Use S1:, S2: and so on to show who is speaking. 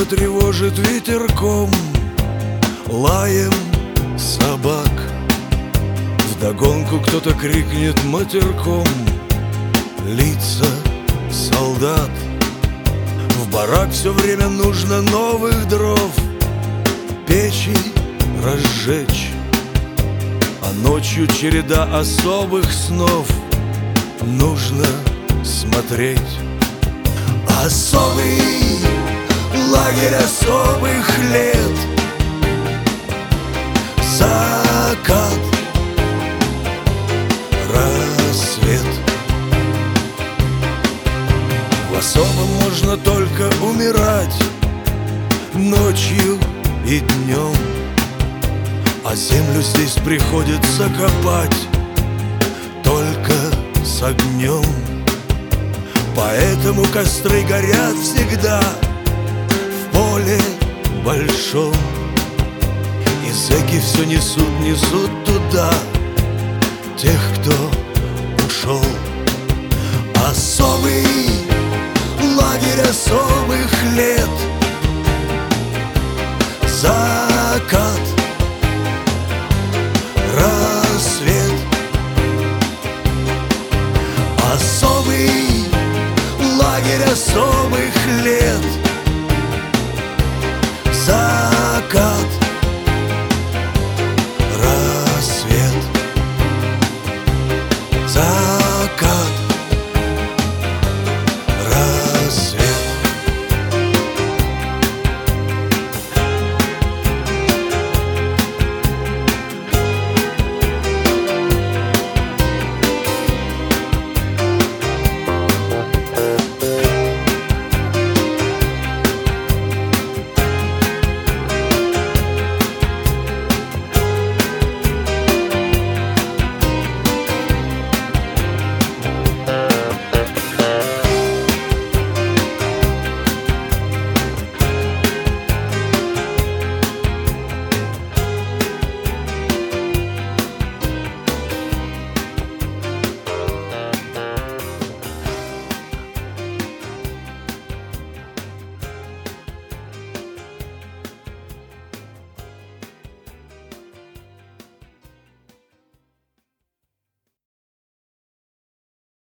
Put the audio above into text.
S1: тревожит ветерком, лаем собак. Вдогонку кто-то крикнет матерком. Лица солдат. В барак все время нужно новых дров, печи разжечь. А ночью череда особых снов. Нужно смотреть. Особый лагерь особых лет. Закат, рассвет. В особом можно только умирать ночью и днем, а землю здесь приходится копать только с огнем. Поэтому костры горят всегда в поле большом, и зэки все несут туда тех, кто ушел. Особый лагерь особых лет. Закат, рассвет. Особый лагерь особых лет. Закат.